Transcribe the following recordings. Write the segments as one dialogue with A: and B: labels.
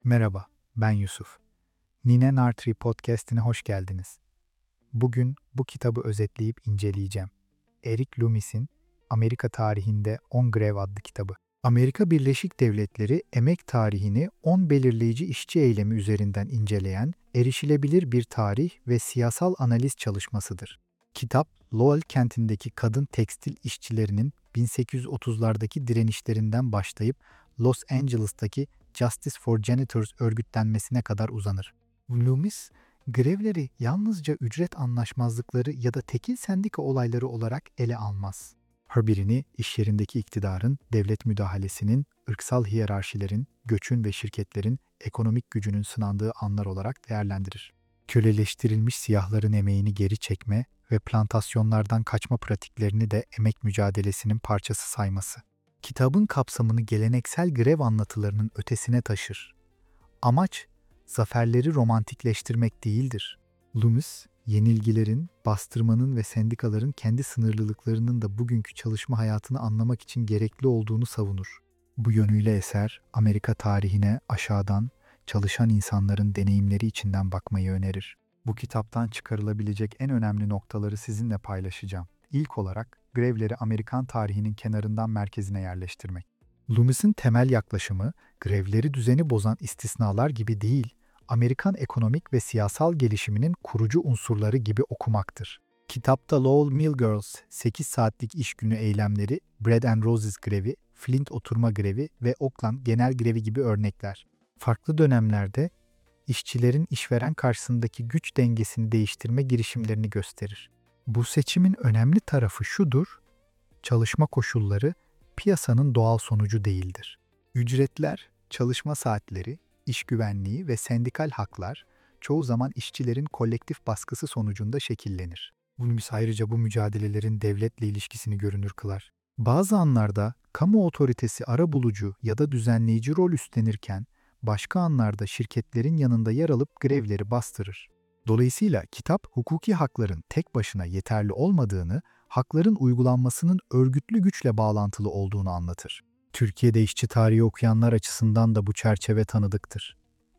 A: Merhaba, ben Yusuf. Nine Nartree Podcast'ine hoş geldiniz. Bugün bu kitabı özetleyip inceleyeceğim. Eric Loomis'in Amerika Tarihinde 10 Grev adlı kitabı. Amerika Birleşik Devletleri emek tarihini 10 belirleyici işçi eylemi üzerinden inceleyen, erişilebilir bir tarih ve siyasal analiz çalışmasıdır. Kitap, Lowell kentindeki kadın tekstil işçilerinin 1830'lardaki direnişlerinden başlayıp Los Angeles'taki Justice for Janitors örgütlenmesine kadar uzanır. Loomis, grevleri yalnızca ücret anlaşmazlıkları ya da tekil sendika olayları olarak ele almaz. Her birini iş yerindeki iktidarın, devlet müdahalesinin, ırksal hiyerarşilerin, göçün ve şirketlerin ekonomik gücünün sınandığı anlar olarak değerlendirir. Köleleştirilmiş siyahların emeğini geri çekme ve plantasyonlardan kaçma pratiklerini de emek mücadelesinin parçası sayması. Kitabın kapsamını geleneksel grev anlatılarının ötesine taşır. Amaç, zaferleri romantikleştirmek değildir. Loomis, yenilgilerin, bastırmanın ve sendikaların kendi sınırlılıklarının da bugünkü çalışma hayatını anlamak için gerekli olduğunu savunur. Bu yönüyle eser, Amerika tarihine aşağıdan, çalışan insanların deneyimleri içinden bakmayı önerir. Bu kitaptan çıkarılabilecek en önemli noktaları sizinle paylaşacağım. İlk olarak, grevleri Amerikan tarihinin kenarından merkezine yerleştirmek. Loomis'in temel yaklaşımı, grevleri düzeni bozan istisnalar gibi değil, Amerikan ekonomik ve siyasal gelişiminin kurucu unsurları gibi okumaktır. Kitapta Lowell Mill Girls, 8 saatlik iş günü eylemleri, Bread and Roses grevi, Flint oturma grevi ve Oakland genel grevi gibi örnekler. Farklı dönemlerde işçilerin işveren karşısındaki güç dengesini değiştirme girişimlerini gösterir. Bu seçimin önemli tarafı şudur: çalışma koşulları piyasanın doğal sonucu değildir. Ücretler, çalışma saatleri, iş güvenliği ve sendikal haklar çoğu zaman işçilerin kolektif baskısı sonucunda şekillenir. Loomis ayrıca bu mücadelelerin devletle ilişkisini görünür kılar. Bazı anlarda kamu otoritesi arabulucu ya da düzenleyici rol üstlenirken, başka anlarda şirketlerin yanında yer alıp grevleri bastırır. Dolayısıyla kitap hukuki hakların tek başına yeterli olmadığını, hakların uygulanmasının örgütlü güçle bağlantılı olduğunu anlatır. Türkiye'de işçi tarihi okuyanlar açısından da bu çerçeve tanıdıktır.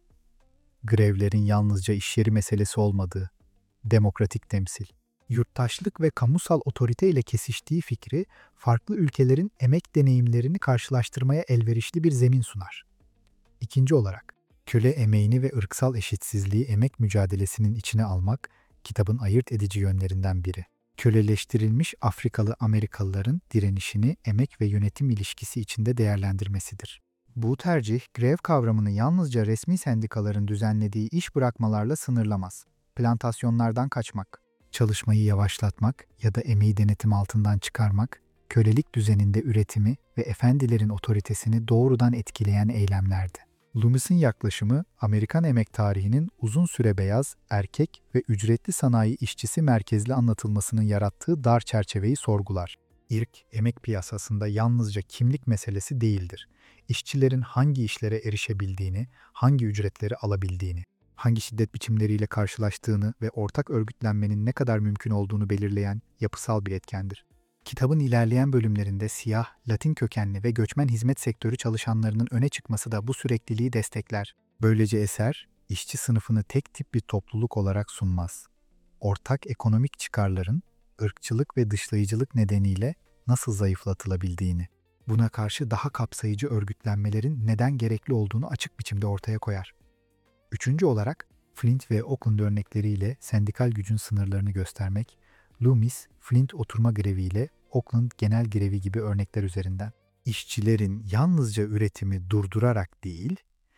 A: Grevlerin yalnızca iş yeri meselesi olmadığı, demokratik temsil, yurttaşlık ve kamusal otorite ile kesiştiği fikri, farklı ülkelerin emek deneyimlerini karşılaştırmaya elverişli bir zemin sunar. İkinci olarak, köle emeğini ve ırksal eşitsizliği emek mücadelesinin içine almak, kitabın ayırt edici yönlerinden biri. Köleleştirilmiş Afrikalı Amerikalıların direnişini emek ve yönetim ilişkisi içinde değerlendirmesidir. Bu tercih, grev kavramını yalnızca resmi sendikaların düzenlediği iş bırakmalarla sınırlamaz. Plantasyonlardan kaçmak, çalışmayı yavaşlatmak ya da emeği denetim altından çıkarmak, kölelik düzeninde üretimi ve efendilerin otoritesini doğrudan etkileyen eylemlerdi. Loomis'in yaklaşımı, Amerikan emek tarihinin uzun süre beyaz, erkek ve ücretli sanayi işçisi merkezli anlatılmasının yarattığı dar çerçeveyi sorgular. İrk, emek piyasasında yalnızca kimlik meselesi değildir. İşçilerin hangi işlere erişebildiğini, hangi ücretleri alabildiğini, hangi şiddet biçimleriyle karşılaştığını ve ortak örgütlenmenin ne kadar mümkün olduğunu belirleyen yapısal bir etkendir. Kitabın ilerleyen bölümlerinde siyah, Latin kökenli ve göçmen hizmet sektörü çalışanlarının öne çıkması da bu sürekliliği destekler. Böylece eser, işçi sınıfını tek tip bir topluluk olarak sunmaz. Ortak ekonomik çıkarların, ırkçılık ve dışlayıcılık nedeniyle nasıl zayıflatılabildiğini, buna karşı daha kapsayıcı örgütlenmelerin neden gerekli olduğunu açık biçimde ortaya koyar. Üçüncü olarak, Flint ve Oakland örnekleriyle sendikal gücün sınırlarını göstermek, Loomis, Flint oturma greviyle Oakland genel grevi gibi örnekler üzerinden işçilerin yalnızca üretimi durdurarak değil,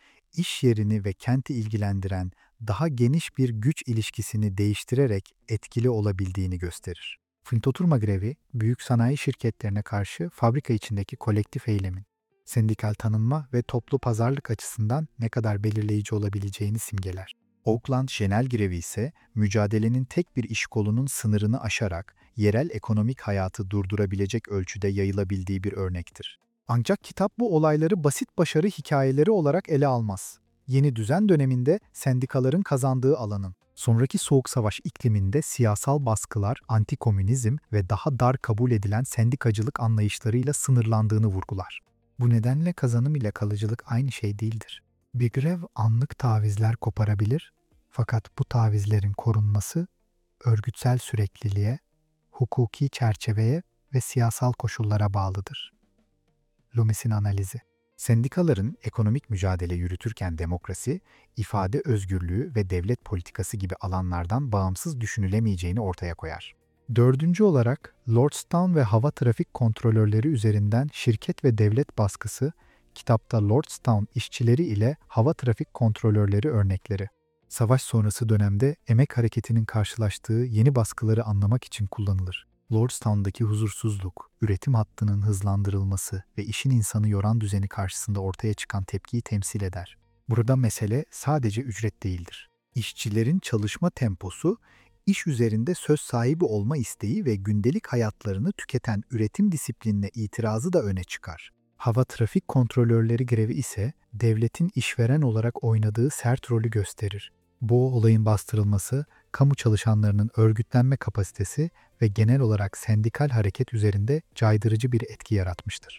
A: iş yerini ve kenti ilgilendiren daha geniş bir güç ilişkisini değiştirerek etkili olabildiğini gösterir. Flint oturma grevi, büyük sanayi şirketlerine karşı fabrika içindeki kolektif eylemin, sendikal tanınma ve toplu pazarlık açısından ne kadar belirleyici olabileceğini simgeler. Oakland genel grevi ise mücadelenin tek bir iş kolunun sınırını aşarak yerel ekonomik hayatı durdurabilecek ölçüde yayılabildiği bir örnektir. Ancak kitap bu olayları basit başarı hikayeleri olarak ele almaz. Yeni düzen döneminde sendikaların kazandığı alanın, sonraki Soğuk Savaş ikliminde siyasal baskılar, antikomünizm ve daha dar kabul edilen sendikacılık anlayışlarıyla sınırlandığını vurgular. Bu nedenle kazanım ile kalıcılık aynı şey değildir. Bir grev anlık tavizler koparabilir, fakat bu tavizlerin korunması örgütsel sürekliliğe, hukuki çerçeveye ve siyasal koşullara bağlıdır. Loomis'in analizi. Sendikaların ekonomik mücadele yürütürken demokrasi, ifade özgürlüğü ve devlet politikası gibi alanlardan bağımsız düşünülemeyeceğini ortaya koyar. Dördüncü olarak, Lordstown ve hava trafik kontrolörleri üzerinden şirket ve devlet baskısı, kitapta Lordstown işçileri ile hava trafik kontrolörleri örnekleri. Savaş sonrası dönemde emek hareketinin karşılaştığı yeni baskıları anlamak için kullanılır. Lordstown'daki huzursuzluk, üretim hattının hızlandırılması ve işin insanı yoran düzeni karşısında ortaya çıkan tepkiyi temsil eder. Burada mesele sadece ücret değildir. İşçilerin çalışma temposu, iş üzerinde söz sahibi olma isteği ve gündelik hayatlarını tüketen üretim disiplinine itirazı da öne çıkar. Hava trafik kontrolörleri grevi ise devletin işveren olarak oynadığı sert rolü gösterir. Bu olayın bastırılması, kamu çalışanlarının örgütlenme kapasitesi ve genel olarak sendikal hareket üzerinde caydırıcı bir etki yaratmıştır.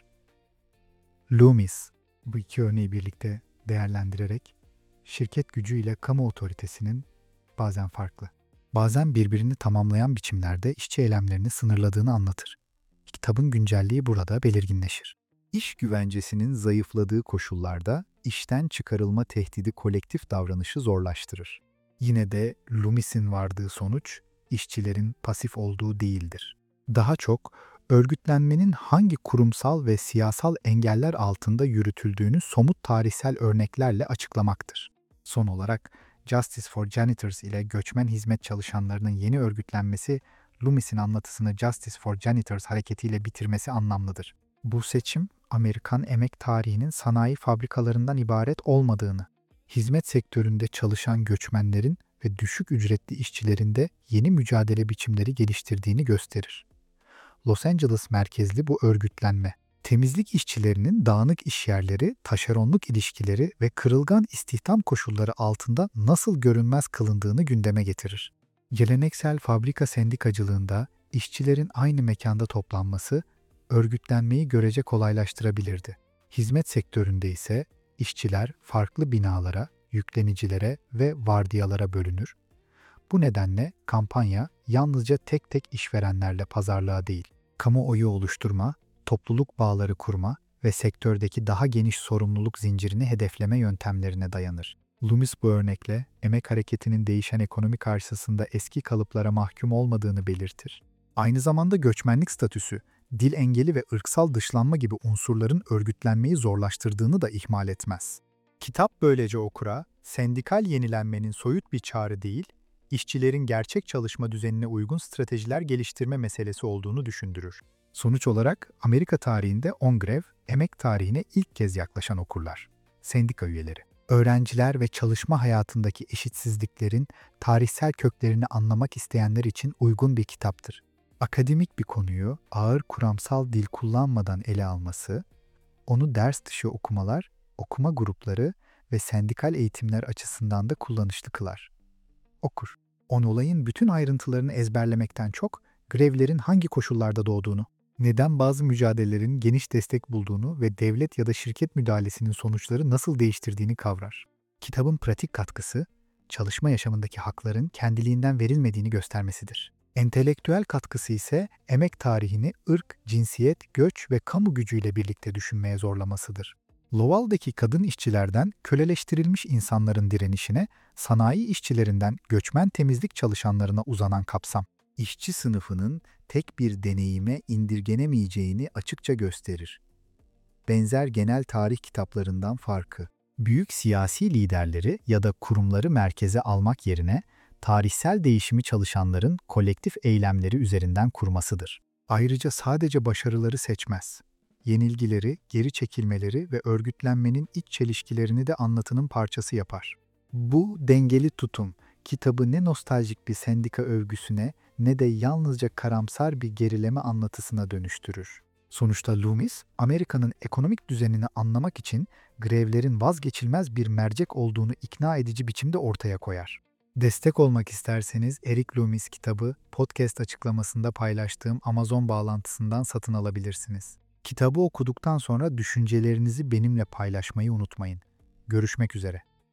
A: Loomis, bu iki örneği birlikte değerlendirerek, şirket gücü ile kamu otoritesinin bazen farklı, bazen birbirini tamamlayan biçimlerde işçi eylemlerini sınırladığını anlatır. Kitabın güncelliği burada belirginleşir. İş güvencesinin zayıfladığı koşullarda işten çıkarılma tehdidi kolektif davranışı zorlaştırır. Yine de Loomis'in vardığı sonuç, işçilerin pasif olduğu değildir. Daha çok, örgütlenmenin hangi kurumsal ve siyasal engeller altında yürütüldüğünü somut tarihsel örneklerle açıklamaktır. Son olarak, Justice for Janitors ile göçmen hizmet çalışanlarının yeni örgütlenmesi, Loomis'in anlatısını Justice for Janitors hareketiyle bitirmesi anlamlıdır. Bu seçim, Amerikan emek tarihinin sanayi fabrikalarından ibaret olmadığını, hizmet sektöründe çalışan göçmenlerin ve düşük ücretli işçilerin de yeni mücadele biçimleri geliştirdiğini gösterir. Los Angeles merkezli bu örgütlenme, temizlik işçilerinin dağınık işyerleri, taşeronluk ilişkileri ve kırılgan istihdam koşulları altında nasıl görünmez kılındığını gündeme getirir. Geleneksel fabrika sendikacılığında işçilerin aynı mekanda toplanması, örgütlenmeyi görece kolaylaştırabilirdi. Hizmet sektöründe ise işçiler farklı binalara, yüklenicilere ve vardiyalara bölünür. Bu nedenle kampanya yalnızca tek tek işverenlerle pazarlığa değil, kamuoyu oluşturma, topluluk bağları kurma ve sektördeki daha geniş sorumluluk zincirini hedefleme yöntemlerine dayanır. Loomis bu örnekle emek hareketinin değişen ekonomi karşısında eski kalıplara mahkum olmadığını belirtir. Aynı zamanda göçmenlik statüsü, dil engeli ve ırksal dışlanma gibi unsurların örgütlenmeyi zorlaştırdığını da ihmal etmez. Kitap böylece okura, sendikal yenilenmenin soyut bir çağrı değil, işçilerin gerçek çalışma düzenine uygun stratejiler geliştirme meselesi olduğunu düşündürür. Sonuç olarak Amerika tarihinde 10 grev, emek tarihine ilk kez yaklaşan okurlar. Sendika üyeleri, öğrenciler ve çalışma hayatındaki eşitsizliklerin tarihsel köklerini anlamak isteyenler için uygun bir kitaptır. Akademik bir konuyu ağır kuramsal dil kullanmadan ele alması, onu ders dışı okumalar, okuma grupları ve sendikal eğitimler açısından da kullanışlı kılar. Okur, olayın bütün ayrıntılarını ezberlemekten çok, grevlerin hangi koşullarda doğduğunu, neden bazı mücadelelerin geniş destek bulduğunu ve devlet ya da şirket müdahalesinin sonuçları nasıl değiştirdiğini kavrar. Kitabın pratik katkısı, çalışma yaşamındaki hakların kendiliğinden verilmediğini göstermesidir. Entelektüel katkısı ise emek tarihini ırk, cinsiyet, göç ve kamu gücüyle birlikte düşünmeye zorlamasıdır. Lowell'daki kadın işçilerden köleleştirilmiş insanların direnişine, sanayi işçilerinden göçmen temizlik çalışanlarına uzanan kapsam, işçi sınıfının tek bir deneyime indirgenemeyeceğini açıkça gösterir. Benzer genel tarih kitaplarından farkı, büyük siyasi liderleri ya da kurumları merkeze almak yerine, tarihsel değişimi çalışanların kolektif eylemleri üzerinden kurmasıdır. Ayrıca sadece başarıları seçmez. Yenilgileri, geri çekilmeleri ve örgütlenmenin iç çelişkilerini de anlatının parçası yapar. Bu dengeli tutum, kitabı ne nostaljik bir sendika övgüsüne ne de yalnızca karamsar bir gerileme anlatısına dönüştürür. Sonuçta Loomis, Amerika'nın ekonomik düzenini anlamak için grevlerin vazgeçilmez bir mercek olduğunu ikna edici biçimde ortaya koyar. Destek olmak isterseniz Eric Loomis kitabı podcast açıklamasında paylaştığım Amazon bağlantısından satın alabilirsiniz. Kitabı okuduktan sonra düşüncelerinizi benimle paylaşmayı unutmayın. Görüşmek üzere.